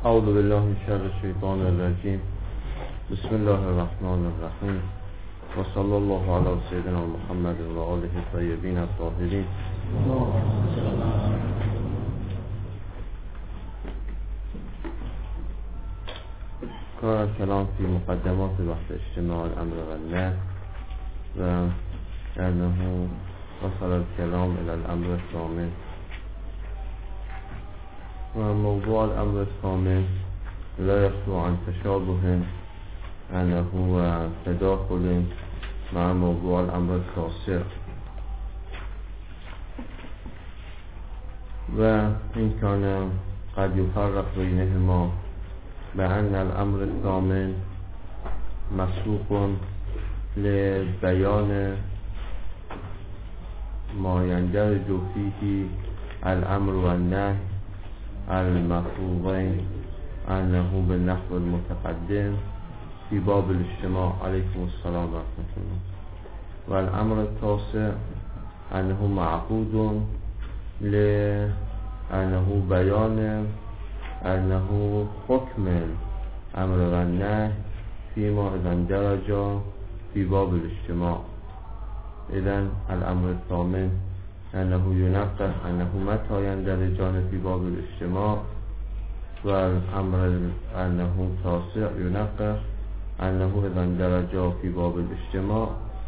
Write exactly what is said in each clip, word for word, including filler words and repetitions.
اعوذ بالله من شر الشیطان الرجیم. بسم الله الرحمن الرحیم و صلی الله علی سیدنا محمد و آله الطیبین الطاهرین. کار الکلام فی مقدمات بحث اجتماع الامر و النهی و انه وصل الكلام الى الامر الثامن. وموضوع الأمر الثامن لا يخلو عن تشابه أنه هو تداخل مع موضوع الأمر التاسع، وإن كان قد يفرق بينهما بأن الأمر الثامن مسوق لبيان ما يندرج فيه الأمر والنهي المفروضين أنه بالنحو المتقدم في باب الاجتماع. عليكم السلام ورحمة الله. والأمر التاسع أنه معقود لأنه بيان أنه حكم الأمر والنهي فيما إذا اندرج في باب الاجتماع. إذن الأمر الثامن أنه ينقح أنه متى يندرجان في باب الاجتماع، والأمر أنه تاسع ينقح أنه إذا اندرجا في باب الاجتماع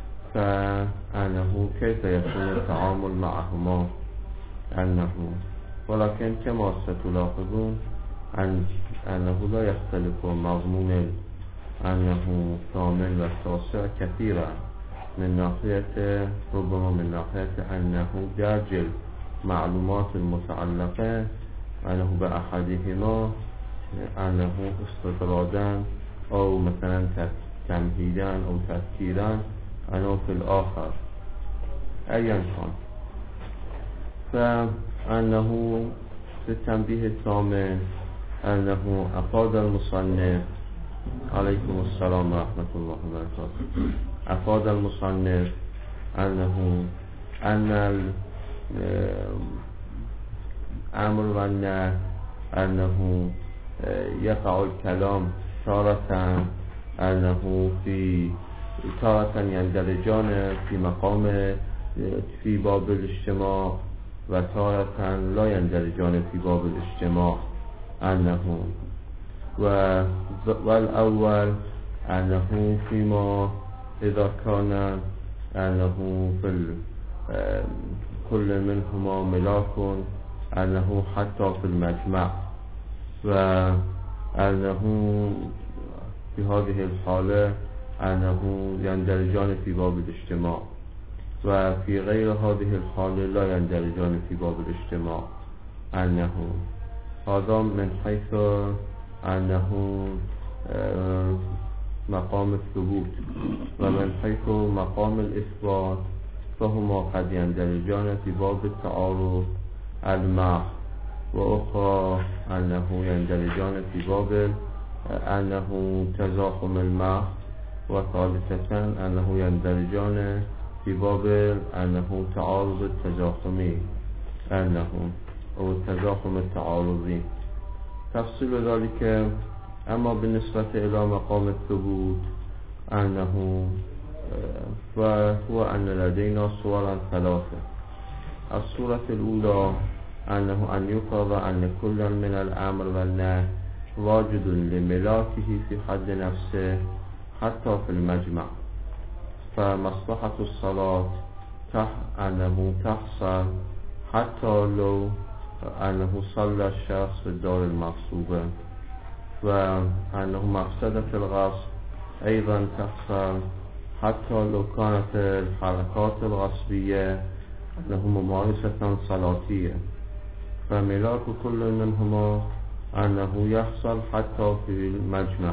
فأنه كيف يكون التعامل معهما. أنه ولكن كما ستلاحظون أن أنه لا يختلف مضمون أنه ثامن والتاسع كثيرا، من ناحية ربما من ناحية أنه درج المعلومات المتعلقة أنه بأحدهما أنه استطرادا أو مثلا تمهيدا أو تذكيرا أنه في الآخر أيا كان. فأنه في التنبيه الثامن أنه أفاد المصنف عليكم السلام ورحمة الله وبركاته أفاد المصنف أنه أن الأمر والنهي أنه يقع الكلام تارة أنه في تارة يندرجان في مقام في باب الاجتماع وتارة لا يندرجان في باب الاجتماع. أنه والأول أنه فيما إذا كان أنه في كل منهما ملاك أنه حتى في المجمع، وأنه في هذه الحالة أنه يندرجان في باب الاجتماع، وفي غير هذه الحالة لا يندرجان في باب الاجتماع. أنه هذا من حيث أنه مقام الثبوت، ومن حيث مقام الإثبات فهما قد يندرجان في باب التعارض المع، وأخرى أنه يندرجان في باب أنه تزاحم المع، وثالثة أنه يندرجان في باب أنه تعارض التزاحمي أنه أو التزاحم التعارضي. تفصيل ذلك. أما بالنسبة إلى مقام الثبوت أنه فهو أن لدينا صورا ثلاثة. الصورة الأولى أنه أن يفرض أن كل من الأمر والنهي واجد لملاكه في حد نفسه حتى في المجمع، فمصلحة الصلاة تح أنه تحصل حتى لو أنه صلى الشخص في الدار المغصوبة، وأنه مفسدة الغصب أيضا تحصل حتى لو كانت الحركات الغصبية أنه ممارسة صلاتية، فملاك كل منهما أنه يحصل حتى في المجمع،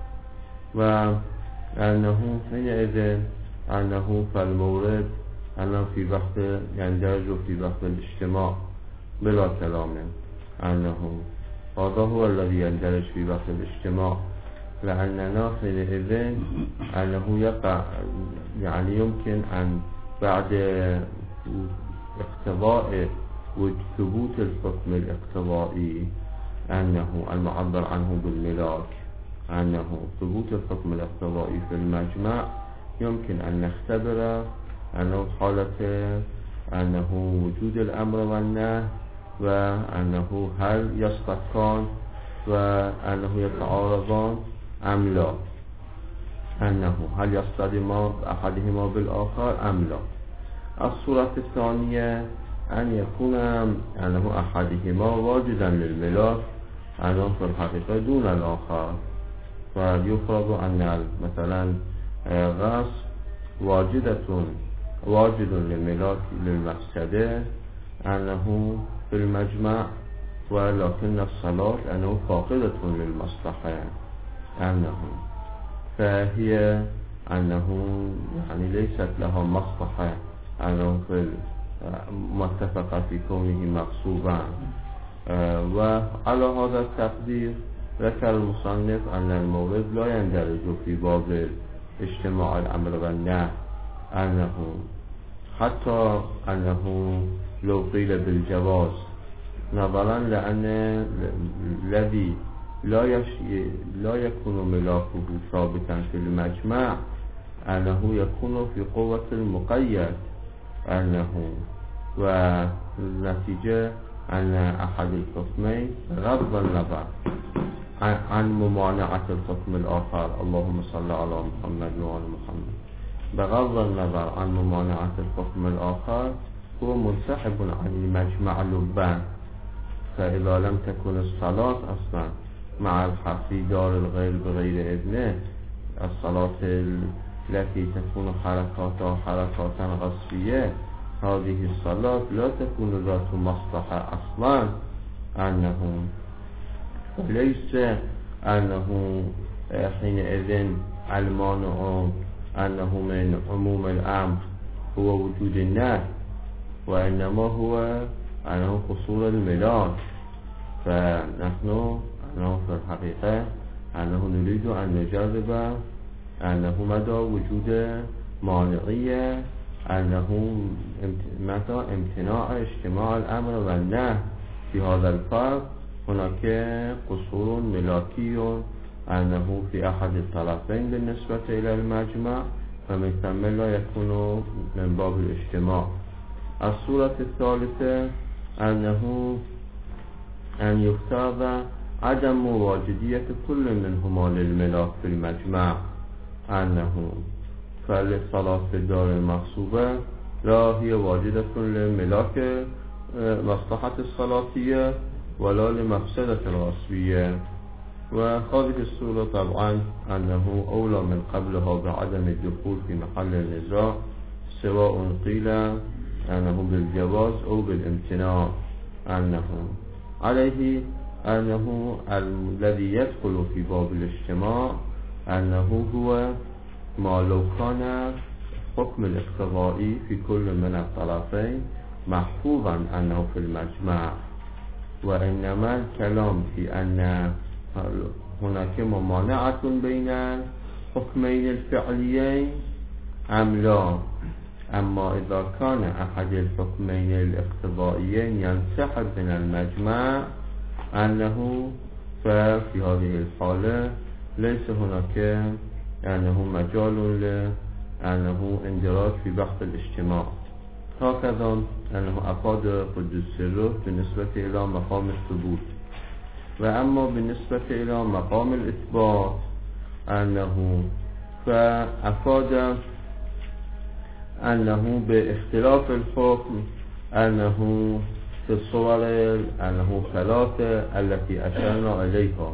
وأنه حينئذ أنه فالمورد أنه في بحث يندرج في بحث الاجتماع بلا كلام، أنه هذا هو الذي يندرج في بحث الاجتماع، لأننا حينئذ أنه يقع يعني يمكن أن بعد اقتضاء وثبوت الحكم الاقتضائي أنه المعبر عنه بالملاك أنه ثبوت الحكم الاقتضائي في المجمع يمكن أن نختبر أنه حالة أنه وجود الأمر والنهي وأنه هل يصطفان وأنه يتعارضان أم لا، أنه هل يصطدم أحدهما بالآخر أم لا. الصورة الثانية أن يكون أنه أحدهما واجدا للملاك أنه في الحقيقة دون الآخر، فيفرض أن مثلا غصب واجدة واجد للملاك للمفسدة أنه في المجمع، ولكن الصلاة أنه فاقدة للمصلحة أنه فهي أنه يعني ليست لها مصلحة أنه في متفق في كونه مغصوبا. وعلى هذا التقدير ذكر المصنف أن المورد لا يندرج في باب اجتماع الأمر والنهي، أنه حتى أنه لو قيل بالجواز نظرا لأن الذي لا, يش... لا يكون ملاكه ثابتا في المجمع أنه يكون في قوة المقيد أنه، والنتيجة أن أحد الحكمين غض النظر عن ممانعة الحكم الآخر، اللهم صل على محمد وعلى محمد، بغض النظر عن ممانعة الحكم الآخر هو منسحب عن المجمع لبا. فإذا لم تكن الصلاة أصلا مع الحق دار الغير بغير إذنه، الصلاة التي تكون حركاتها حركات غصبية، هذه الصلاة لا تكون ذات مصلحة أصلا، أنه ليس أنه حينئذ المانع أنه من عموم الأمر هو وجود النهي، وإنما هو أنه قصور الملاك. فنحن أنه في الحقيقة أنه نريد أن نجرب أنه مدى وجود مانعية، أنه متى امتناع اجتماع الأمر والنهي في هذا الفرق هناك قصور ملاكي أنه في أحد الطرفين بالنسبة إلى المجمع، فمن ثم لا يكون من باب الاجتماع. الصورة الثالثة أنه أن يفترض عدم مواجدية كل منهما للملاك في المجمع، أنه فالصلاة في الدار المغصوبة لا هي واجدة للملاك مصلحة الصلاتية ولا لمفسدة الغصبية. وهذه الصورة طبعا أنه أولى من قبلها بعدم الدخول في محل النزاع، سواء قيل أنه بالجواز أو بالامتناع، أنه عليه أنه الذي يدخل في باب الاجتماع أنه هو ما لو كان حكم الاقتضائي في كل من الطرفين محفوظا أنه في المجمع، وإنما الكلام في أن هناك ممانعة بين الحكمين الفعليين أم لا. أما إذا كان أحد الحكمين الاقتضائيين ينسحب من المجمع أنه ففي هذه الحالة ليس هناك أنه مجال لأنه اندراج في بحث الاجتماع. هكذا أنه أفاد قدس الروح بالنسبة إلى مقام الثبوت. وأما بالنسبة إلى مقام الإثبات أنه فأفاد أنه باختلاف الحكم أنه في الصور أنه ثلاثة التي أشرنا إليها،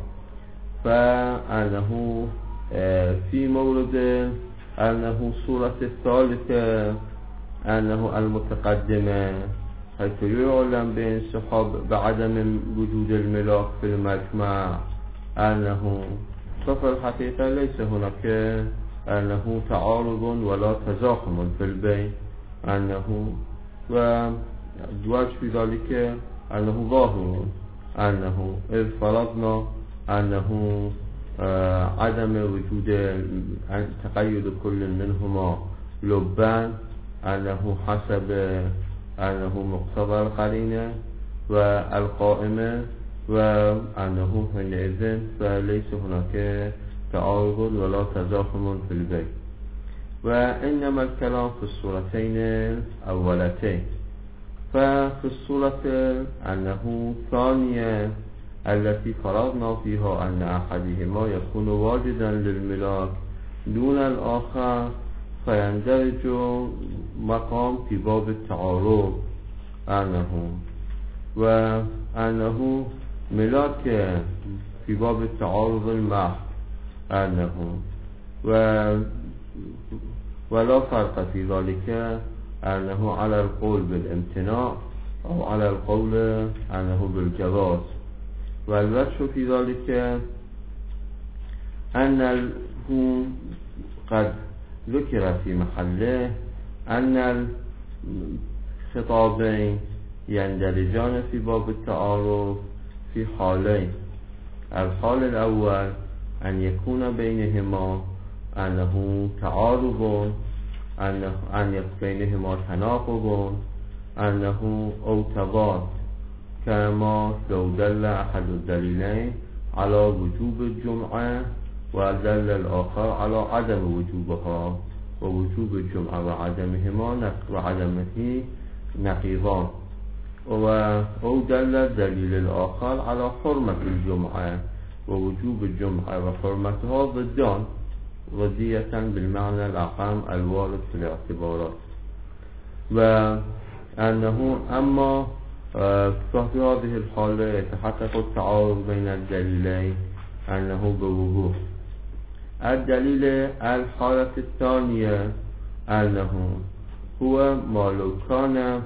فأنه في مورد أنه صورة الثالثة أنه المتقدمة حيث يعلم بانسحاب بعدم وجود الملاك في المجمع، أنه ففي الحقيقة ليس هناك أنه تعارض ولا تزاحم في البين، أنه والوجه في ذلك أنه ظاهر، أنه إذ فرضنا أنه عدم وجود تقيد كل منهما لبان أنه حسب أنه مقتضى القرينة، والقائمة وأنه حينئذ فليس هناك تعارض ولا تزاحم في البيت. وإنما الكلام في الصورتين الأولتين. ففي الصورة أنه ثانية التي فرضنا فيها أن أحدهما يكون واجدا للملاك دون الآخر فيندرج مقام في باب التعارض أنه وأنه ملاك في باب التعارض المحض أنه و ولا فرق في ذلك أنه على القول بالامتناع أو على القول أنه بالجواز. والوجه في ذلك أنه قد ذكر في محله أن الخطابين يندرجان في باب التعارض في حالين. الحال الأول أن يكون بينهما أنه تعارض، أنه أن يكون بينهما تناقض، أنه أو تضاد، كما لو دل أحد الدليلين على وجوب الجمعة ودل الآخر على عدم وجوبها، ووجوب الجمعة وعدمهما وعدمه نقيضان، أو دل الدليل الآخر على حرمة الجمعة ووجوب الجمعة وحرمتها ضدان ضدية بالمعنى الأعم الوارد في الاعتبارات. وأنه أما ففي هذه الحالة يتحقق التعارض بين الدليلين أنه بوضوح. الدليل الحالة الثانية أنه هو ما لو كان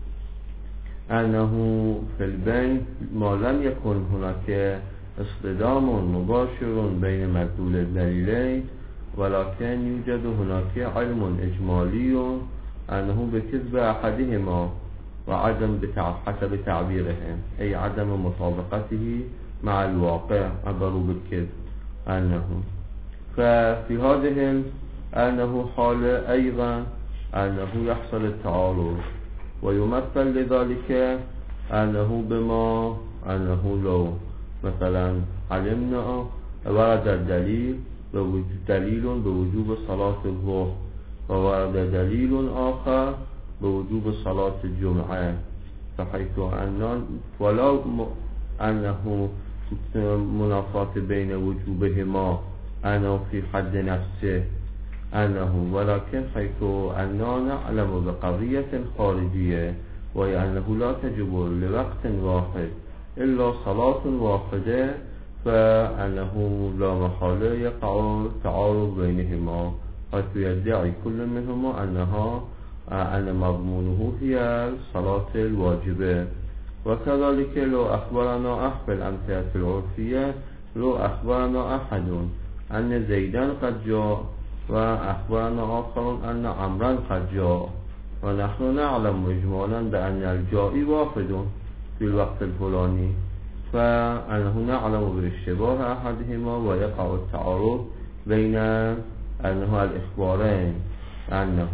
أنه في البين ما لم يكن هناك اصطدام مباشر بين مدلول الدليلين، ولكن يوجد هناك علم إجمالي أنه بكذب أحدهما وعدم حسب تعبيرهم، أي عدم مطابقته مع الواقع عبروا بالكذب أنه. ففي هذه أنه حال أيضا أنه يحصل التعارض، ويمثل لذلك أنه بما أنه لو مثلا علمنا ورد الدليل دليل بوجوب صلاة الظهر وورد دليل آخر بوجوب صلاة الجمعة، فحيث أن ولا أنه منافاة بين وجوبهما أنه في حد نفسه أنه، ولكن حيث أننا نعلم بقضية خارجية وهي أنه لا تجب لوقت واحد إلا صلاة واحدة، فأنه لا محالة يقع التعارض بينهما، حيث يدعي كل منهما أنها أن مضمونه هي الصلاة الواجبة. وكذلك لو أخبرنا أحد الأمثلة العرفية، لو أخبرنا أحد أن زيدا قد جاء وأخبرنا آخر أن عمرا قد جاء، ونحن نعلم إجمالا بأن الجاء واحد في الوقت الفلاني، فأنه نعلم باشتباه أحدهما ويقع التعارض بين أنه الإخبارين أنه.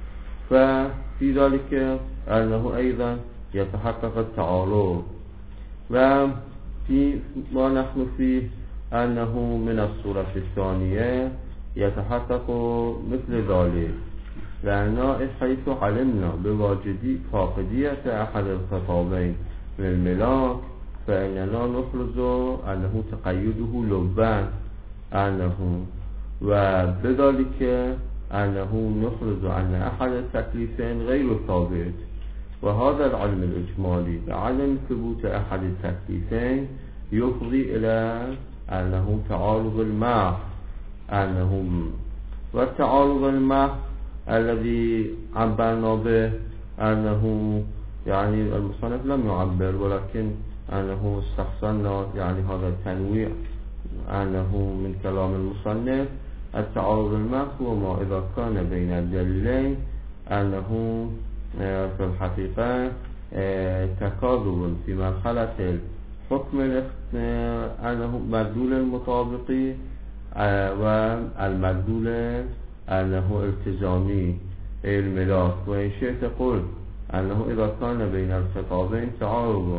ففي ذلك أنه أيضا يتحقق التعارض. وفي ما نحن فيه أنه من الصورة الثانية يتحقق مثل ذلك، لأن حيث علمنا بواجدي فاقدية أحد الخطابين من الملاك فإننا نفرض أنه تقيده لبان أنه، وبذلك أنه نفرض أن أحد التكليفين غير ثابت. وهذا العلم الإجمالي بعدم ثبوت أحد التكليفين يفضي إلى أنه تعارض المحض أنه، والتعارض المحض الذي عبرنا به أنه يعني المصنف لم يعبر ولكن أنه استحسنا يعني هذا التنويع أنه من كلام المصنف التعارض المحض هو ما إذا كان بين الدليلين أنه في الحقيقة تكاذب في مرحلة الحكم أنه مدلول المطابقي والمدلول أنه التزامي الملاك. وإن شئت قل أنه إذا كان بين الخطابين تعارض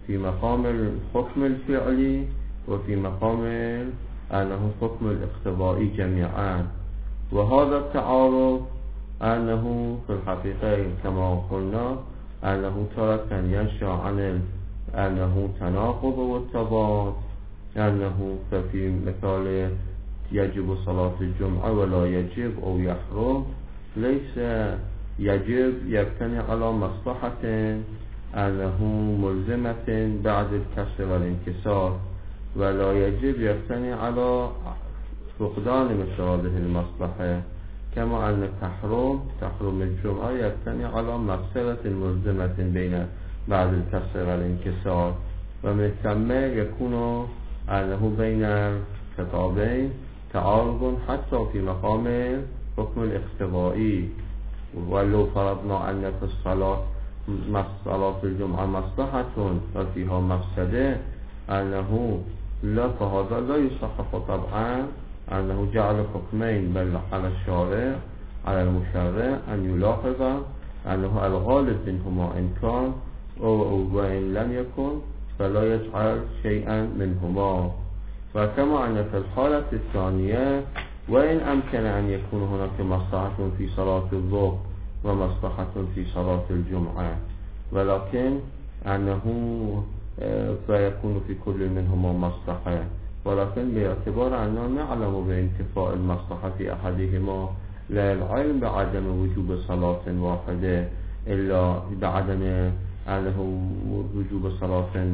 في مقام الحكم الفعلي وفي مقام أنه حكم الاقتضائي جميعا. وهذا التعارض أنه في الحقيقة كما قلنا أنه تارة ينشأ عن أنه تناقض والتضاد، أنه ففي مثال يجب صلاة الجمعة ولا يجب أو يحرم، ليس يجب يبتني على مصلحة أنه ملزمة بعد الكسر والانكسار، ولا يجب يبتني على فقدان مثل هذه المصلحة، كما أن تحرم تحرم الجمعة يبتني على مفسرة ملزمة بين بعد الكسر والانكسار، ومن ثم يكون أنه بين الخطابين تعارض حتى في مقام حكم الاقتضائي. ولو فرضنا أن في الصلاة صلاة الجمعة مصلحة وفيها مفسدة، أنه لا فهذا لا يصحح طبعا أنه جعل حكمين بل على الشارع على المشرع أن يلاحظ أنه الغالب منهما إن كان أو وإن لم يكن فلا يجعل شيئا منهما. وكما أن في الحالة الثانية وإن أمكن أن يكون هناك مصلحة في صلاة الظهر ومصلحة في صلاة الجمعة، ولكن أنه فيكون في كل منهما مصلحة، ولكن باعتبار أننا نعلم بانتفاء المصلحة في أحدهما لا العلم بعدم وجوب صلاة واحدة إلا بعدم أنه وجوب صلاة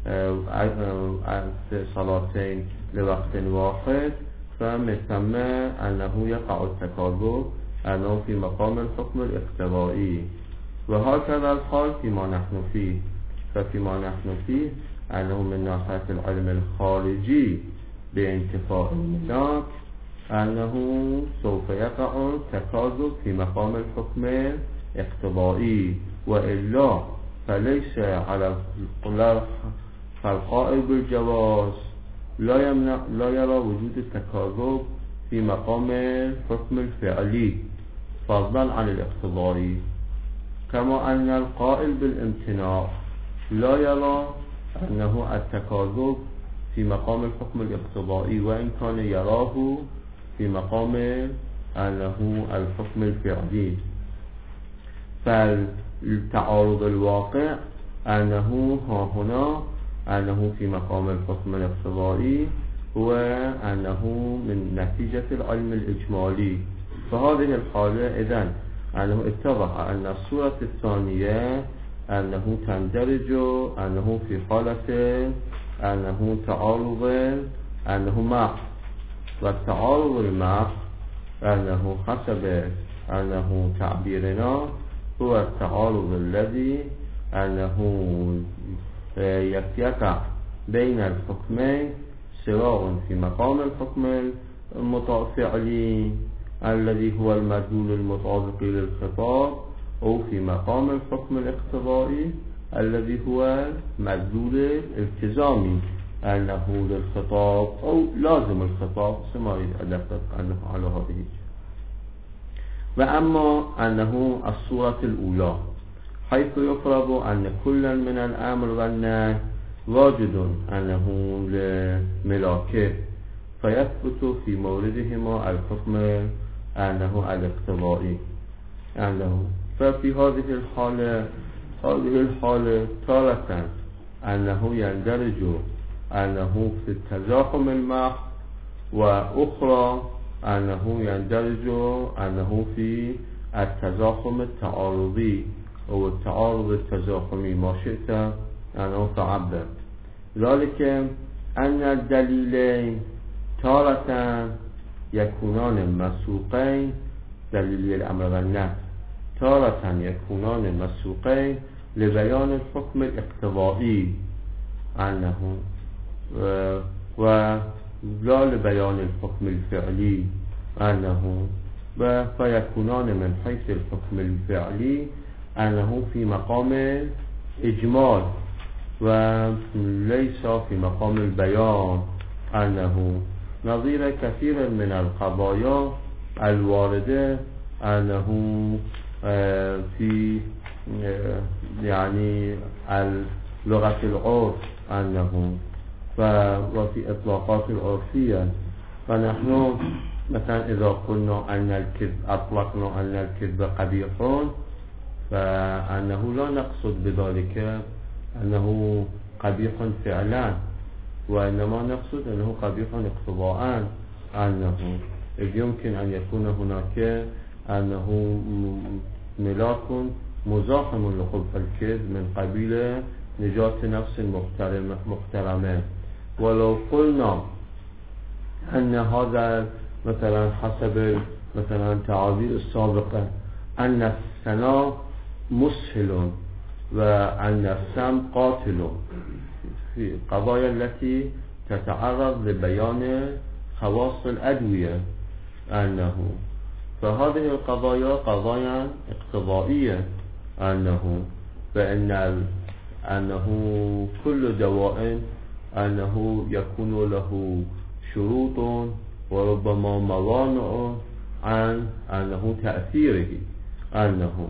صلاتين لوقت واحد، فمن ثم أنه يقع التكاذب أنه في مقام الحكم الاقتضائي. وهكذا الحال فيما نحن فيه، ففيما نحن فيه أنه من ناحية العلم الخارجي بانتفاء الملاك أنه سوف يقع تكاذب في مقام الحكم الاقتضائي، وإلا فليس على فالقائل بالجواز لا يمنع لا يرى وجود التكاذب في مقام الحكم الفعلي فضلا عن الاقتضائي، كما أن القائل بالامتناع لا يرى أنه التكاذب في مقام الحكم الاقتضائي وإن كان يراه في مقام أنه الحكم الفعلي. فالتعارض الواقع أنه ها هنا أنه في مقام الحكم الاقتضائي هو أنه من نتيجة العلم الإجمالي. فهذه الحالة إذن أنه اتضح أن الصورة الثانية أنه تندرج أنه في حالة أنه تعارض أنه مع، والتعارض المع أنه حسب أنه تعبيرنا هو التعارض الذي أنه يقع بين الحكمين سواء في مقام الحكم المتفعلي الذي هو المدلول المطابق للخطاب أو في مقام الحكم الاقتضائي الذي هو مدلول الالتزامي أنه للخطاب أو لازم الخطاب سماري أدفت أنه على هذه. وأما أنه الصورة الأولى حيث يفرض أن كلا من الأمر والنهي واجد أنه لملاكه فيثبت في موردهما الحكم أنه الاقتضائي أنه. ففي هذه الحالة هذه الحالة تارة أنه يندرج أنه في التزاحم المحض، وأخرى أنه يندرج أنه في التزاحم التعارضي أو التعارض التزاحمي ما شئت أنه تعبر. ذلك أن الدليلين تارة يكونان مسوقين دليل الأمر والنهي تارة يكونان مسوقين لبيان الحكم الاقتضائي أنه ولا لبيان الحكم الفعلي أنه، فيكونان من حيث الحكم الفعلي أنه في مقام إجمال وليس في مقام البيان، أنه نظير كثير من القضايا الواردة أنه في يعني لغة العرف أنه وفي إطلاقات العرفية. فنحن مثلا إذا قلنا أن الكذب أطلقنا أن الكذب قبيح فأنه لا نقصد بذلك أنه قبيح فعلا، وإنما نقصد أنه قبيح اقتضاء، أنه يمكن أن يكون هناك أنه ملاك مزاحم لخلق الكذب من قبيل نجاة نفس محترمة. ولو قلنا أن هذا مثلا حسب مثلا تعابير السابقة أن الثناء مسهل وأن السم قاتل في القضايا التي تتعرض لبيان خواص الأدوية، أنه فهذه القضايا قضايا اقتضائية، أنه فإن أنه كل دواء أنه يكون له شروط وربما موانع عن أنه تأثيره، أنه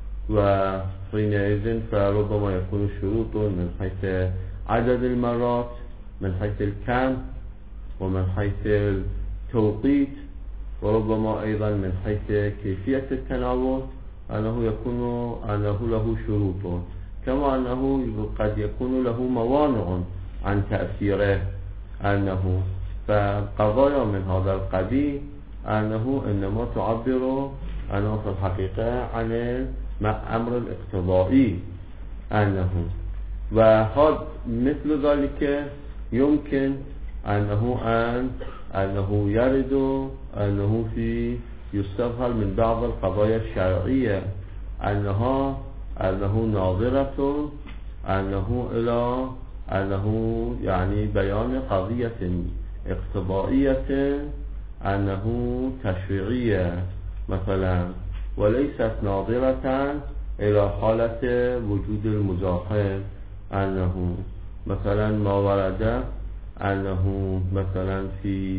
وحينئذ فربما يكون شروط من حيث عدد المرات، من حيث الكم، ومن حيث التوقيت، وربما أيضا من حيث كيفية التناول أنه يكون أنه له شروط، كما أنه قد يكون له موانع عن تأثيره، أنه فقضايا من هذا القبيل أنه إنما تعبر أنه في الحقيقة عن الأمر الاقتضائي، أنه وهذا مثل ذلك يمكن أنه أن أنه يرد أنه في يستفهم من بعض القضايا الشرعية أنها أنه ناظرة أنه إلى أنه يعني بيان قضية اقتضائية أنه تشريعية مثلا، وليست ناظرة إلى حالة وجود المزاحم، أنه مثلا ما ورد أنه مثلا في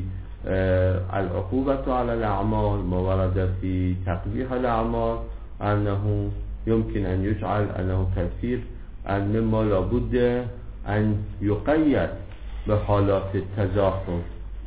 العقوبة على الأعمال، ما ورد في تقبيح الأعمال أنه يمكن أن يجعل أنه كثير أن مما لابد أن يقيد بحالات التزاحم،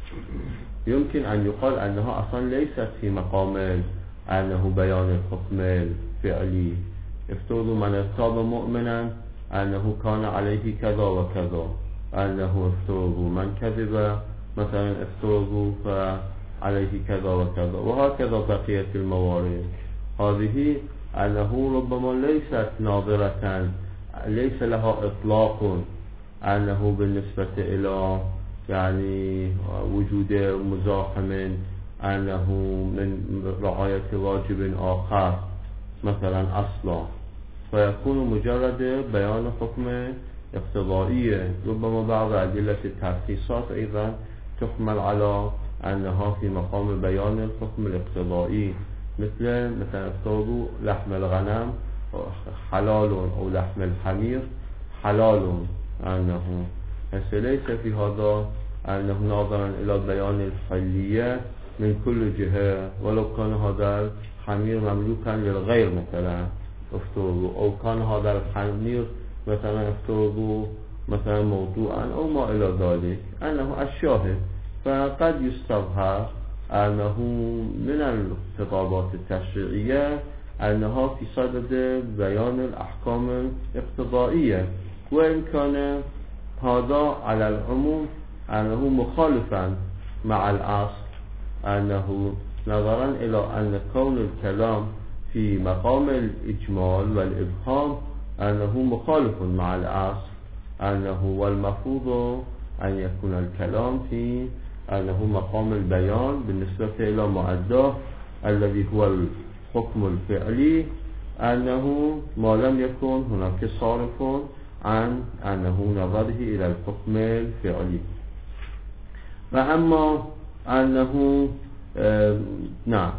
يمكن أن يقال أنها أصلا ليست في مقام أنه بيان الحكم الفعلي. افترضوا من ارتاب مؤمنا أنه كان عليه كذا وكذا، أنه افترضوا من كذب مثلا افترضوا فعليه كذا وكذا، وهكذا بقية الموارد. هذه أنه ربما ليست ناظرة، ليس لها إطلاق أنه بالنسبة إلى يعني وجود مزاحم أنه من رعاية واجب آخر مثلا أصلا، فيكون مجرد بيان حكم اقتضائية. ربما بعض أدلة التخصيصات أيضا تحمل على أنها في مقام بيان الحكم الاقتضائي، مثل مثلا افترضوا لحم الغنم حلال أو لحم الحمير حلال، أنه بس ليس في هذا أنه ناظرا إلى بيان الحلية من كل جهة، ولو كان هذا الحمير مملوكا للغير مثلا افترضوا، أو كان هذا الحمير مثلا افترضوا مثلا موضوعا أو ما إلى ذلك، أنه الشاهد فقد يستظهر أنه من الخطابات التشريعية أنها في صدد بيان الأحكام الاقتضائية، وإن كان هذا على العموم أنه مخالفا مع الأصل، أنه نظرا إلى أن كون الكلام في مقام الإجمال والإبهام أنه مخالف مع الأصل، أنه والمفروض أن يكون الكلام في أنه مقام البيان بالنسبة إلى مؤداه الذي هو الحكم الفعلي، أنه ما لم يكن هناك صارف عن أنه نظره إلى الحكم الفعلي. وأما أنه آه نعم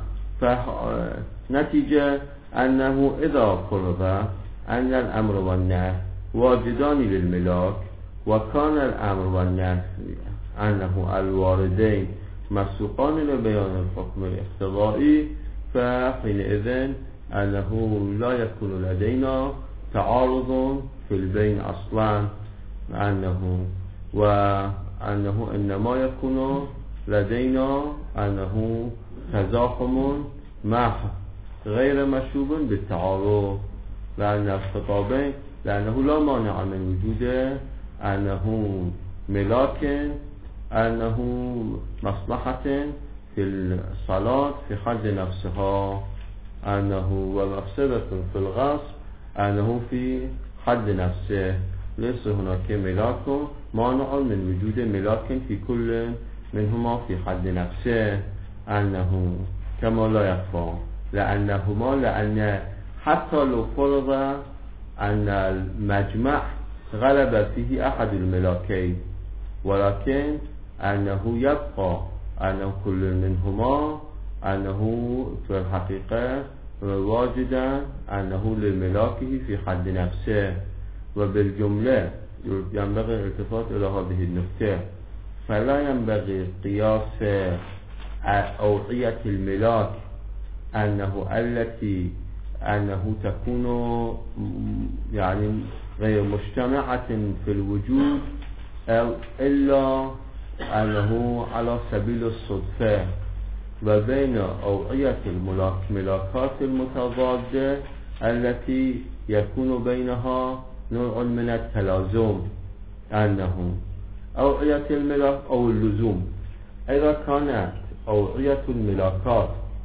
فنتيجة أنه إذا قرب أن الأمر والنهي واجدان للملاك، وكان الأمر والنهي أنه الواردين مسوقان لبيان الحكم الاقتضائي، فحينئذ أنه لا يكون لدينا تعارض في البين أصلا أنه وأنه إنما يكون لدينا أنه تزاحم مع غير مشوب بالتعارض، لأن الخطابين لأنه لا مانع من وجود أنه ملاك أنه مصلحة في الصلاة في حد نفسها، أنه ومفسدة في الغصب أنه في حد نفسه. ليس هناك ملاك مانع من وجود ملاك في كل منهما في حد نفسه، أنه كما لا يخفى لأنهما لأن حتى لو فرض أن المجمع غلب فيه أحد الملاكين، ولكن أنه يبقى أنه كل منهما أنه في الحقيقة واجدا أنه لملاكه في حد نفسه. وبالجملة ينبغي الالتفات إلى هذه النقطة، فلا ينبغي قياس أوعية الملاك أنه التي أنه تكون يعني غير مجتمعة في الوجود أو إلا أنه على سبيل الصدفة، وبين أوعية الملاكات المتضادة التي يكون بينها نوع من التلازم، أنه أوعية الملاك أو اللزوم. إذا كانت أوعية الملاكات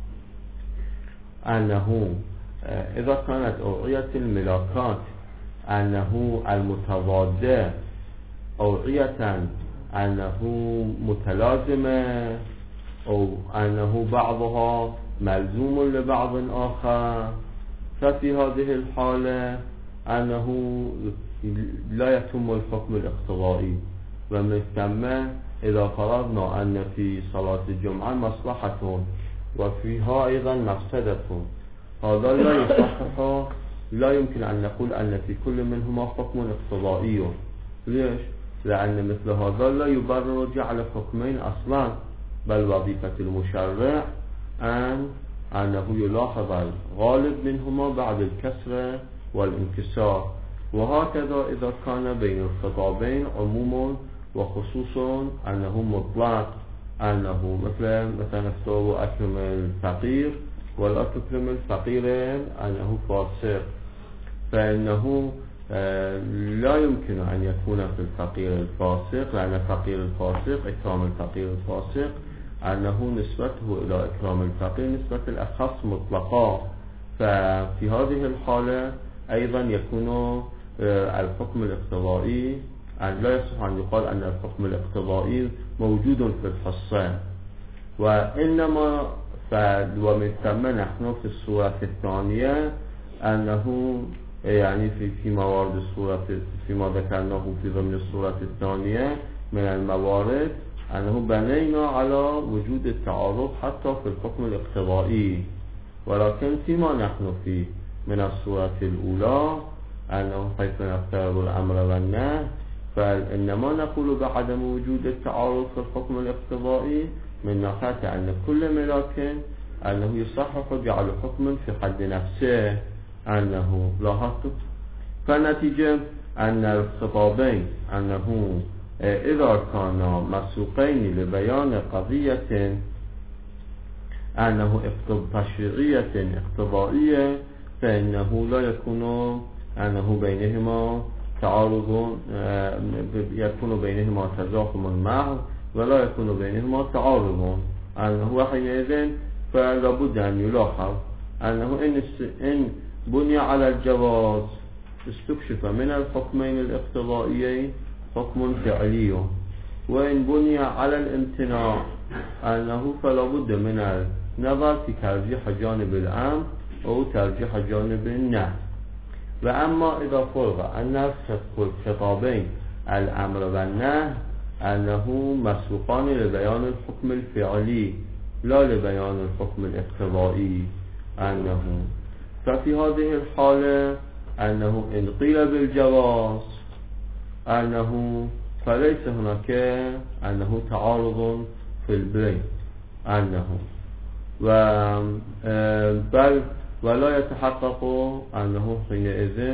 أنه إذا كانت أوعية الملاكات أنه المتضادة أوعية أنه متلازمة أو أنه بعضها ملزوم لبعض آخر، ففي هذه الحالة أنه لا يتم الحكم الاقتضائي. ومن ثم إذا فرضنا أن في صلاة الجمعة مصلحة وفيها أيضا مفسدة، هذا لا يصحح، لا يمكن أن نقول أن في كل منهما حكم اقتضائي. ليش؟ لأن مثل هذا لا يبرر جعل حكمين أصلا، بل وظيفة المشرع أن أنه يلاحظ الغالب منهما بعد الكسر والانكسار. وهكذا إذا كان بين الخطابين عموم وخصوص أنه مطلق، أنه مثلا مثلا استوى أكرم الفقير ولا تكرم الفقير أنه فاسق، فإنه لا يمكن أن يكون في الفقير الفاسق، لأن الفقير الفاسق إكرام الفقير الفاسق أنه نسبته إلى إكرام الفقير نسبة الأخص مطلقة. ففي هذه الحالة أيضا يكون الحكم الاقتضائي أن لا يصح أن يقال أن الحكم الاقتضائي موجود في الحصة، وإنما ومن ثم نحن في الصورة الثانية أنه يعني في في موارد الصورة فيما ذكرناه في ضمن الصورة الثانية من الموارد أنه بنينا على وجود التعارض حتى في الحكم الاقتضائي، ولكن فيما نحن فيه من الصورة الأولى أنه حيث نفترض الأمر والنهي فإنما نقول بعدم وجود التعارض في الحكم الاقتضائي من ناحية أن كل ملاك أنه يصحح جعل حكم في حد نفسه، أنه لاحظت. فالنتيجة أن الخطابين أنه إذا كانا مسوقين لبيان قضية أنه تشريعية اقتضائية فإنه لا يكون أنه بينهما تعارض، يكون بينهما تزاحم معه ولا يكون بينهما تعارض، أنه حينئذ فلا بد أن يلاحظ أنه إن بني على الجواز استكشف من الحكمين الاقتضائيين حكم فعلي، وإن بني على الامتناع أنه فلا بد من النظر في ترجيح جانب الأمر أو ترجيح جانب النهي. وأما إذا فرض أن الخطابين الأمر والنهي أنه مسوقان لبيان الحكم الفعلي لا لبيان الحكم الاقتضائي، أنه ففي هذه الحالة أنه إن قيل بالجواز أنه فليس هناك أنه تعارض في البين، أنه و بل ولا يتحقق أنه حينئذ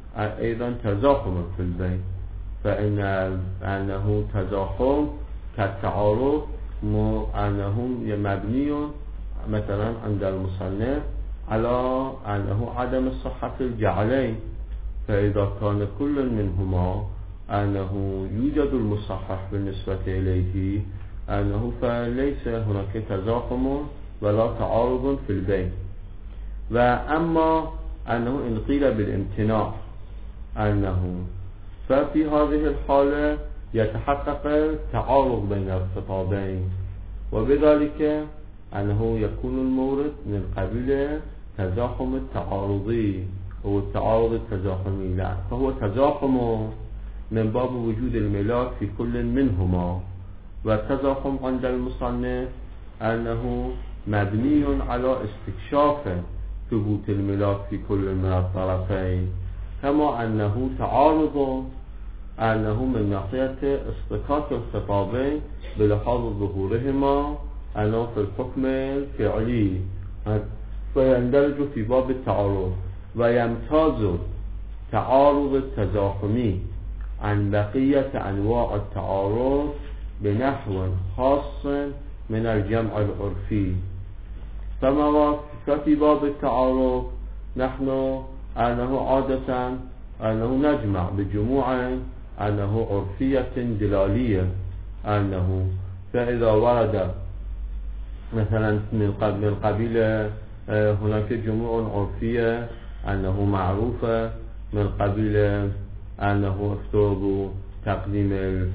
أيضا تزاحم في البين، فإن أنه تزاحم كالتعارض أنه مبني مثلا عند المصنف على أنه عدم صحة الجعلين، فإذا كان كل منهما أنه يوجد المصحح بالنسبة إليه أنه فليس هناك تزاحم ولا تعارض في البين. وأما أنه إن قيل بالامتناع أنه ففي هذه الحالة يتحقق التعارض بين الخطابين، وبذلك أنه يكون المورد من قبيل تزاحم التعارضي هو التعارض التزاحمي، لا فهو تزاحم من باب وجود الملاك في كل منهما، والتزاحم عند المصنف أنه مبني على استكشاف ثبوت الملاك في كل من الطرفين، كما أنه تعارض أنه من ناحية اصطكاك الخطابين بلحاظ ظهورهما أنه في الحكم الفعلي فيندرج في باب التعارض، ويمتاز تعارض التزاحمي عن بقية أنواع التعارض بنحو خاص من الجمع العرفي. فما في باب التعارض نحن أنه عادة أنه نجمع بجموع أنه عرفية دلالية، أنه فإذا ورد مثلا من قبيل هناك جموع عرفية أنه معروفة من قبيل أنه افترض تقديم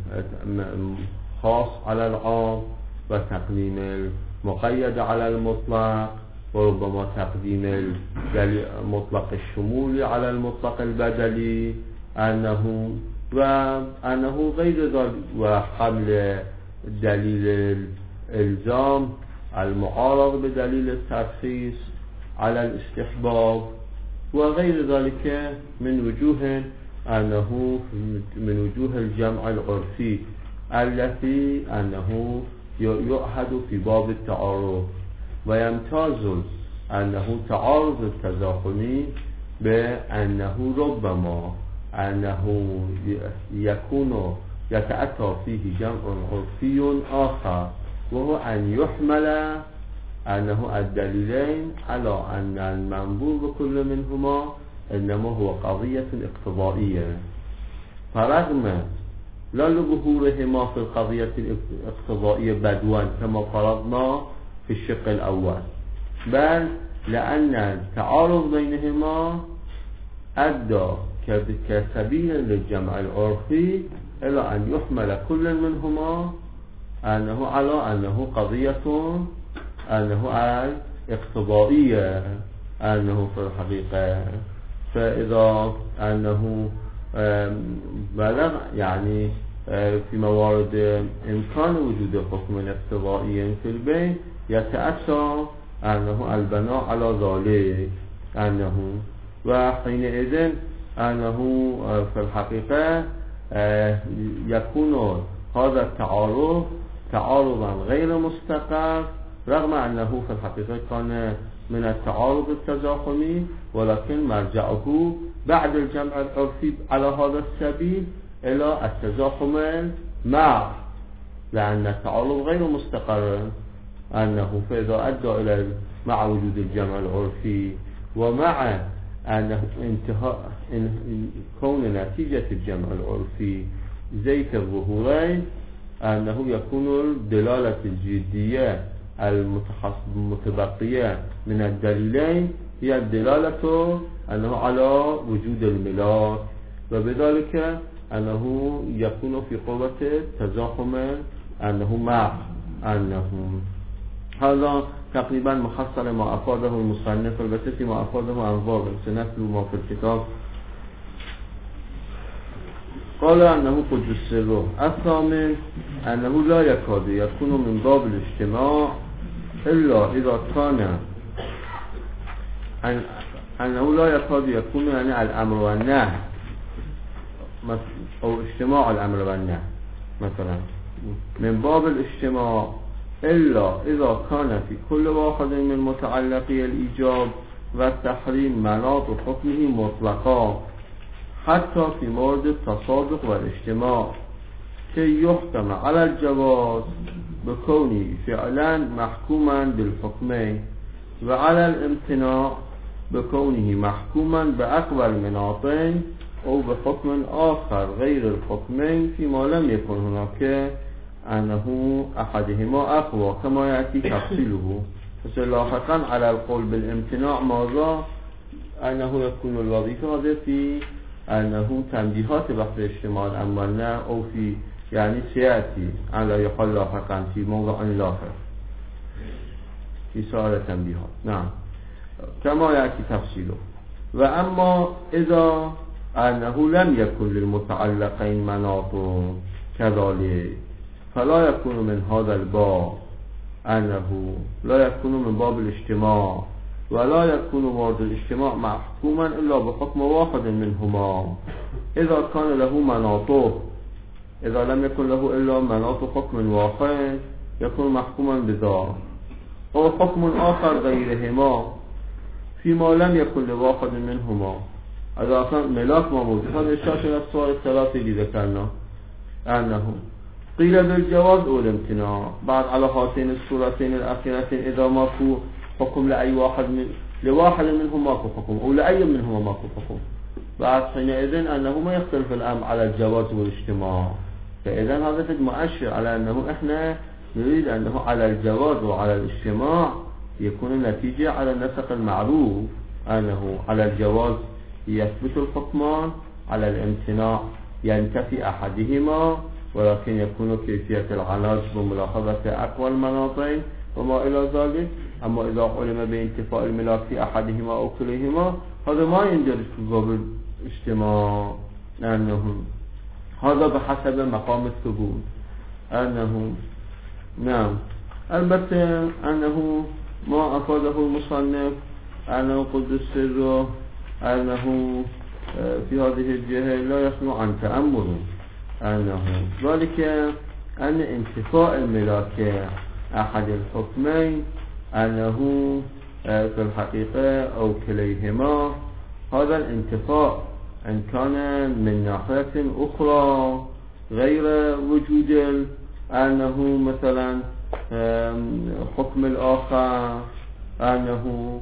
الخاص على العام وتقديم المقيد على المطلق، وربما تقديم مطلق الشمول على المطلق البدلي، أنه وأنه غير ذلك، وحمل دليل الإلزام المعارض بدليل الترخيص على الاستحباب، وغير ذلك من وجوه أنه من وجوه الجمع العرفي التي أنه يؤحد في باب التعارض. ويمتاز أنه تعارض التزاحمي بأنه ربما أنه يكون يتأتى فيه جمع عرفي آخر، وهو أن يحمل أنه الدليلين على أن المنظور بكل منهما إنما هو قضية اقتضائية، فرغم لا لظهورهما في القضية الاقتضائية بدوا كما فرضنا في الشق الأول، بل لأن التعارض بينهما أدى كسبيل للجمع العرفي إلى أن يحمل كل منهما أنه على أنه قضية أنه اقتضائية، أنه في الحقيقة فإذا أنه بلغ يعني في موارد إمكان وجود حكم اقتضائي في البيت يتأتى أنه البناء على ذلك، أنه وحينئذ أنه في الحقيقة يكون هذا التعارض تعارضا غير مستقر، رغم أنه في الحقيقة كان من التعارض التزاحمي، ولكن مرجعه بعد الجمع العرفي على هذا السبيل إلى التزاحم مع، لأن التعارض غير مستقر، أنه فإذا أدى إلى مع وجود الجمع العرفي ومع أنه انتهاء كون نتيجة الجمع العرفي زيت الظهورين، أنه يكون الدلالة الجدية المتبقية من الدليلين هي الدلالة أنه على وجود الملاك، وبذلك أنه يكون في قوة تزاحم أنه مع أنه. هذا تقريبا محصل ما أفاده المصنف، البته ما أفاده أنظار سنتلو ما في الكتاب. قال أنه قد السر الثامن أنه لا يكاد يكون من باب الاجتماع إلا إذا كان أنه لا يكاد يكون يعني الأمر والنهي أو اجتماع الأمر والنهي مثلا من باب الاجتماع إلا إذا كان في كل واحد من متعلقي الإيجاب والتحريم مناط حكمه مطلقا، حتى في مورد التصادق والاجتماع كي يحكم على الجواز بكونه فعلا محكوما بالحكمين، وعلى الامتناع بكونه محكوما بأقوى المناطين أو بحكم آخر غير الحكمين فيما لم يكن هناك أنه أحدهما أقوى كما يأتي تفصيله. فلاحقا على القول بالامتناع ماذا؟ أنه يكون الوظيفة هذا في أنه تنبيهات بحث اجتماع الأموالنا أو في يعني سيأتي على يقال لاحقا في موضع لاحق في سؤال تنبيهات. نعم كما يأتي تفصيله. وأما إذا أنه لم يكن للمتعلقين مناط كذلك فلا يكون من هذا الباب أنه لا يكون من باب الاجتماع، ولا يكون مورد الاجتماع محكوما إلا بحكم واحد منهما إذا كان له مناطه. إذا لم يكن له إلا مناط حكم واحد يكون محكوما بذلك، أو حكم آخر غيرهما فيما لم يكن لواحد منهما. إذا كان ملاك موجود هذا الشاشة السؤال الثلاثي اللي ذكرنا أنه قيل بالجواز أو الامتناع بعد على هاتين الصورتين الأخيرتين إذا ماكو حكم لأي واحد من لواحد منهم ماكو حكم أو لأي منهم ماكو حكم، بعد حينئذ أنه ما يختلف الأمر على الجواز والاجتماع. فإذا هذا فد مؤشر على أنه إحنا نريد أنه على الجواز وعلى الاجتماع يكون النتيجة على النسق المعروف أنه على الجواز يثبت الحكمان، على الامتناع ينتفي أحدهما ولكن يكون كيفية العلاج بملاحظة أقوى المناطين وما إلى ذلك. أما إذا علم بانتفاء الملاك في أحدهما أو كليهما هذا ما يندرج في باب الاجتماع، لأنه هذا بحسب مقام الثبوت أنه نعم. البته أنه ما أفاده المصنف أنه قدس سره أنه في هذه الجهة لا يخلو عن تأمل، أنه ذلك أن انتفاء الملاك أحد الحكمين أنه في الحقيقة أو كليهما هذا الانتفاء إن كان من ناحية أخرى غير وجود أنه مثلا حكم الآخر أنه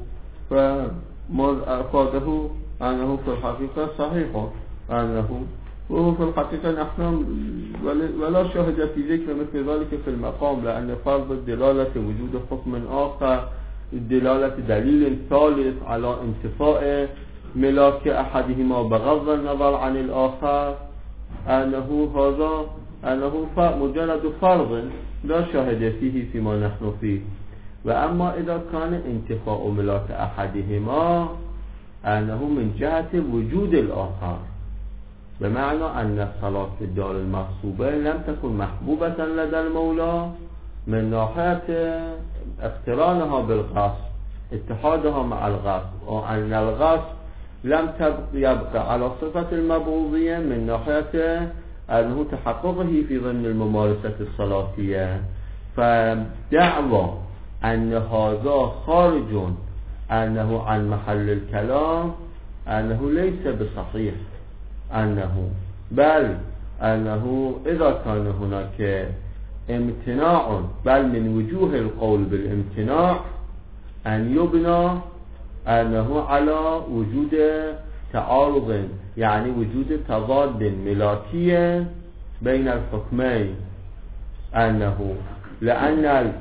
فما أفاده أنه في الحقيقة صحيح، أنه وهو في الحقيقة نحن ولا شاهد في ذكر مثل ذلك في المقام، لأن فرض الدلالة وجود حكم آخر الدلالة دليل ثالث على انتفاء ملاك أحدهما بغض النظر عن الآخر أنه هذا أنه مجرد فرض لا شاهد فيه فيما نحن فيه. وأما إذا كان انتفاء ملاك أحدهما أنه من جهة وجود الآخر، بمعنى أن الصلاة في الدار المغصوبة لم تكن محبوبة لدى المولى من ناحية اقترانها بالغصب اتحادها مع الغصب، وأن الغصب لم يبقى على صفة المبعوضية من ناحية أنه تحققه في ضمن الممارسة الصلاتية. فدعوى أن هذا خارج أنه عن محل الكلام أنه ليس بصحيح، أنه بل أنه إذا كان هناك امتناع بل من وجوه القول بالامتناع أن يبنى أنه على وجود تعارض، يعني وجود تضاد ملاكي بين الحكمين، أنه لأن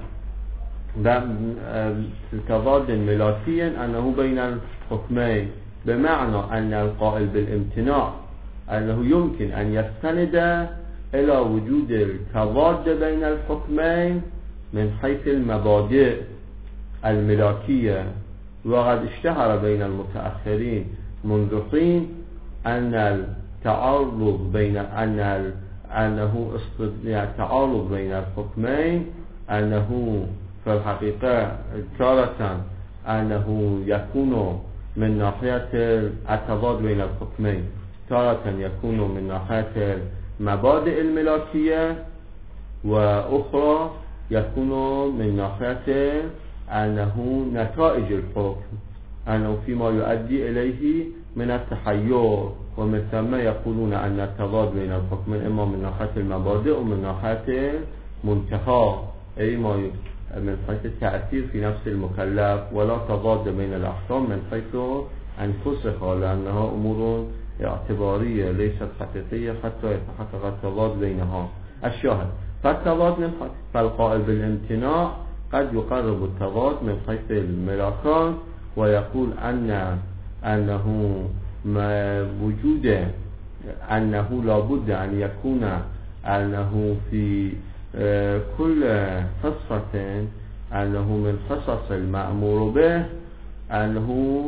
تضاد ملاكي أنه بين الحكمين، بمعنى أن القائل بالامتناع أنه يمكن أن يستند إلى وجود التضاد بين الحكمين من حيث المبادئ الملاكية. وقد اشتهر بين المتأخرين منذ حين أن التعارض بين أن أنه التعارض بين الحكمين أنه في الحقيقة تارة أنه يكون من ناحية التضاد بين الحكمين، تارة يكون من ناحية مبادئ الملاكية، وأخرى يكون من ناحية أنه نتائج الحكم، أنه فيما يؤدي إليه من التحير ومن ثم يقولون أن التضاد بين الحكم إما من ناحية المبادئ ومن ناحية منتهى، أي ما من حيث التأثير في نفس المكلف، ولا تضاد بين الأحكام من حيث أنفسها، لأنها أمور اعتبارية ليست حقيقية حتى يتحقق التضاد بينها. الشاهد فالتضاد من حيث فالقائل بالامتناع قد يقرب التضاد من حيث الملاكات، ويقول أن أنه ما وجود أنه لابد أن يكون أنه في كل حصة أنه من حصص المأمور به أنه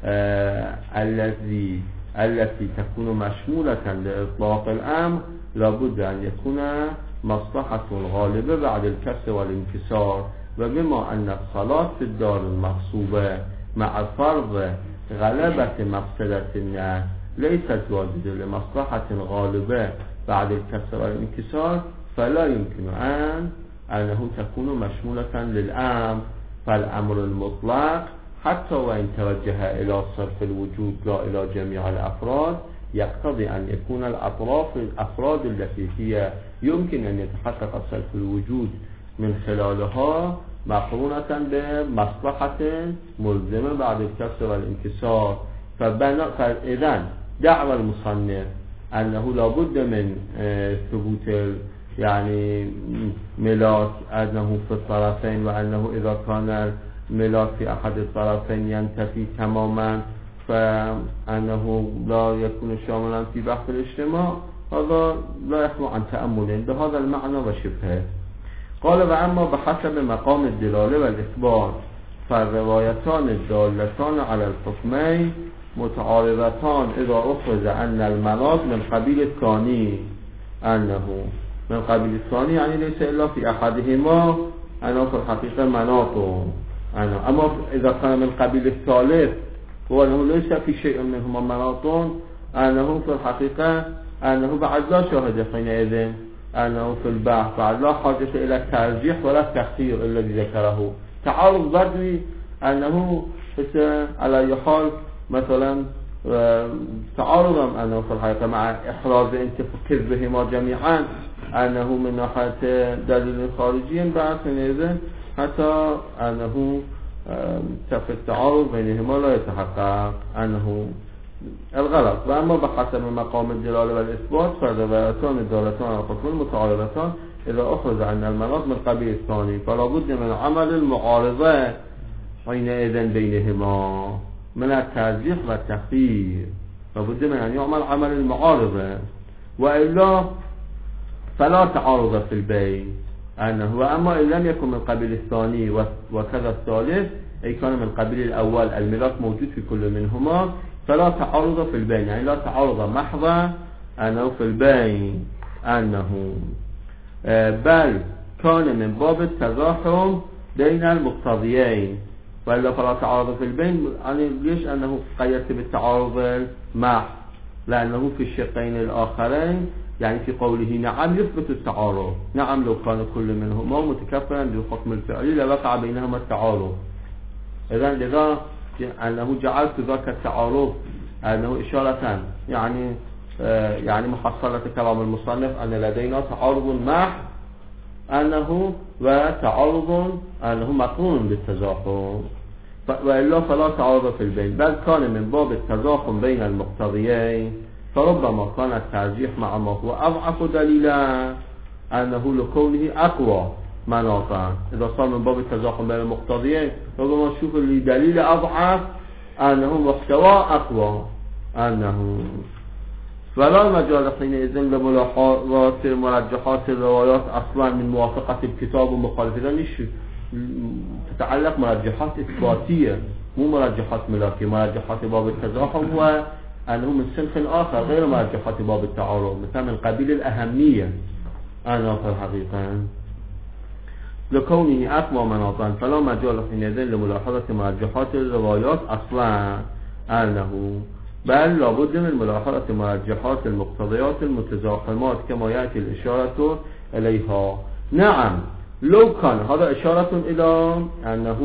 الذي التي تكون مشمولة لإطلاق الأمر لابد أن يكون مصلحة غالبة بعد الكسر والانكسار. وبما أن الصلاة في الدار المغصوبة مع فرض غلبة مفسدة ليست واجدة لمصلحة غالبة بعد الكسر والانكسار، فلا يمكن أن أنه تكون مشمولة للأمر. فالأمر المطلق حتى وإن توجه إلى صرف الوجود لا إلى جميع الأفراد يقتضي أن يكون الأطراف الأفراد التي هي يمكن أن يتحقق صرف الوجود من خلالها مقرونة بمصلحة ملزمة بعد الكسر والانكسار. فإذن دعوى المصنف أنه لابد من ثبوت يعني ملاك أنه في الطرفين، وأنه إذا كان ملاك في أحد الطرفين ينتفي تماما فأنه لا يكون شاملا في بحث الاجتماع، هذا لا يخلو عن تأمل بهذا المعنى وشبهه. قال وأما بحسب مقام الدلالة والإثبات فالروايتان الدالتان على الحكمين متعارضتان إذا أخذ أن المناط من قبيل الثاني، أنه من قبيل الثاني يعني ليس إلا في أحدهما أنه في الحقيقة مناطه، أما إذا كان من قبيل الثالث هو أنه ليس في شيء منهما مناطون، أنه في الحقيقة أنه بعد لا شاهد حينئذ أنه في البحث بعد لا حاجة إلى الترجيح ولا التخيير الذي ذكره. تعارض بدوي أنه على أي حال مثلا تعارضا أنه في الحقيقة مع إحراز كذبهما جميعا أنه من ناحية دليل خارجي بعد حينئذ حتى أنه في التعارض بينهما لا يتحقق أنه الغلط. وأما بحسب مقام الدلالة والإثبات فالروايتان الدالتان على الحكم المتعارضتان إذا أخرج عن المناط من قبيل الثاني فلا بد من عمل المعارضة حينئذ بينهما من الترجيح والتخيير، لابد من أن يعمل عمل المعارضة، وإلا فلا تعارض في البين. أنه وأما إن لم يكن من قبيل الثاني وكذا الثالث أي كان من قبيل الأول الملاك موجود في كل منهما فلا تعارض في البين، يعني لا تعارض محضة أنه في البين أنه بل كان من باب التزاحم بين المقتضيين، وإلا فلا تعارض في البين. يعني ليش أنه قيدت بالتعارض المحض؟ لأنه في الشقين الآخرين يعني في قوله نعم يثبت التعارض، نعم لو كان كل منهما متكفلا بالحكم الفعلي لوقع بينهما التعارض. إذن لذا أنه جعلت ذاك التعارض أنه إشارة يعني آه يعني محصلة كلام المصنف أن لدينا تعارض محض أنه وتعارض أنه مقرون بالتزاحم، وإلا فلا تعارض في البين، بل كان من باب التزاحم بين المقتضيين، فربما كان الترجيح مع ما هو أضعف دليلا أنه لكونه أقوى مناطا. إذا صار من باب التزاحم بين المقتضيين ربما نشوف اللي دليل أضعف أنه محتوى أقوى، أنه فلا مجال حينئذ لملاحظات مرجحات الروايات أصلا من موافقة الكتاب ومخالفة، ليش تتعلق مرجحات إثباتية مو مرجحات ملاكية. مرجحات باب التزاحم هو أنه من صنف آخر غير مرجحات باب التعارض، مثلا من قبيل الأهمية أنا في الحقيقة لكونه أقوى مناطا فلا مجال حينئذ لملاحظة مرجحات الروايات أصلا أنه بل لابد من ملاحظة مرجحات المقتضيات المتزاحمات كما يأتي الإشارة إليها. نعم لو كان هذا إشارة إلى أنه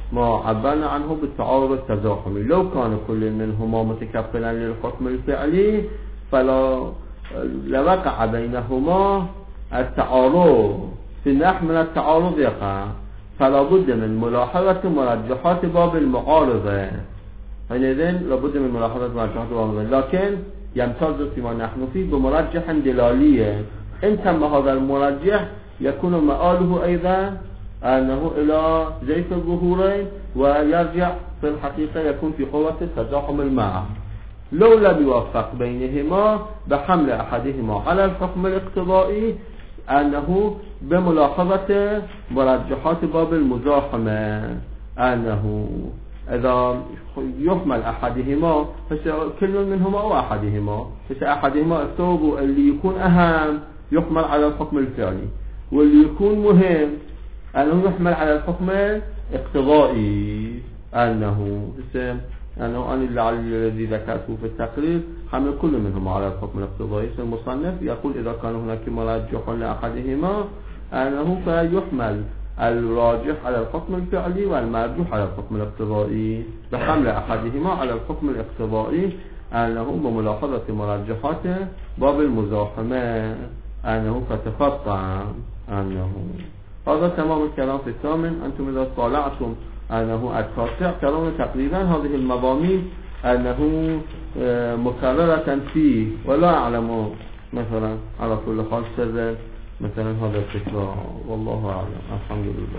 ما عبرنا عنه بالتعارض التزاحمي. لو كان كل منهما متكفلا للحكم الفعلي فلا لوقع بينهما التعارض في النحو من التعارض يقع، فلا بد من ملاحظة مرجحات باب المعارضة. حينئذ لابد من ملاحظة مرجحات باب المعارضة، لكن يمتاز فيما نحن فيه بمرجح دلالية. إن تم هذا المرجح يكون مآله أيضا أنه إلى زيف الظهورين، ويرجع في الحقيقة يكون في قوة التزاحم المعنى. لو لم يوفق بينهما بحمل أحدهما على الحكم الاقتضائي أنه بملاحظة مرجحات باب المزاحمة، أنه إذا يحمل أحدهما كل منهما أو أحدهما، فأحدهما الثوب اللي يكون أهم يحمل على الحكم الفعلي، واللي يكون مهم أنه يحمل على الحكم الاقتضائي، أنه أنه أن الذي ذكرته في التقرير حمل كل منهما على الحكم الاقتضائي. المصنف يقول إذا كان هناك مرجح لأحدهما أنه فيحمل الراجح على الحكم الفعلي والمرجوح على الحكم الاقتضائي بحمل أحدهما على الحكم الاقتضائي، أنه بملاحظة مرجحات باب المزاحمة أنه فتقطع. أنه هذا تمام الكلام في الثامن. أنتم إذا طالعتم أنه التاسع كلام تقريبا هذه المضامين أنه مكررة فيه، ولا أعلم مثلا على كل حال سر مثلا هذا الفكرة، والله أعلم. الحمد لله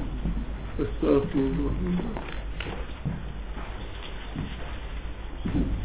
رب العالمين.